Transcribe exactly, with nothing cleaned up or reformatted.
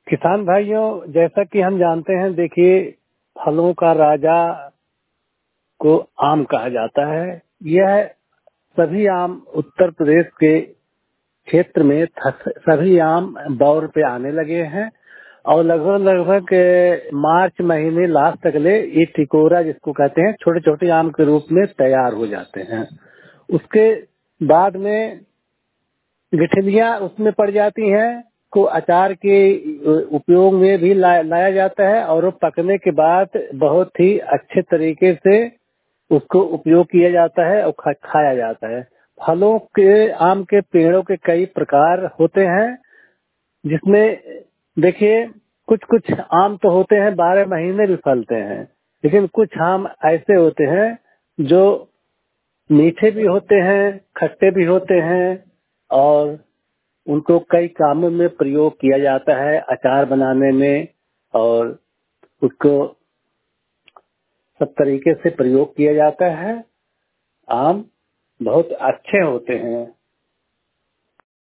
किसान भाइयों, जैसा कि हम जानते हैं, देखिए फलों का राजा को आम कहा जाता है। यह सभी आम उत्तर प्रदेश के क्षेत्र में सभी आम दौर पे आने लगे हैं और लगभग लगभग मार्च महीने लास्ट तक ले ये टिकोरा जिसको कहते हैं छोटे छोटे आम के रूप में तैयार हो जाते हैं। उसके बाद में गिठलियां उसमें पड़ जाती हैं को अचार के उपयोग में भी ला, लाया जाता है और वो पकने के बाद बहुत ही अच्छे तरीके से उसको उपयोग किया जाता है और खा, खाया जाता है। फलों के आम के पेड़ों के कई प्रकार होते हैं, जिसमें देखिए कुछ कुछ आम तो होते हैं बारह महीने भी फलते हैं, लेकिन कुछ आम ऐसे होते हैं जो मीठे भी होते हैं, खट्टे भी होते हैं और उनको कई कामों में प्रयोग किया जाता है, अचार बनाने में और उसको सब तरीके से प्रयोग किया जाता है। आम बहुत अच्छे होते हैं।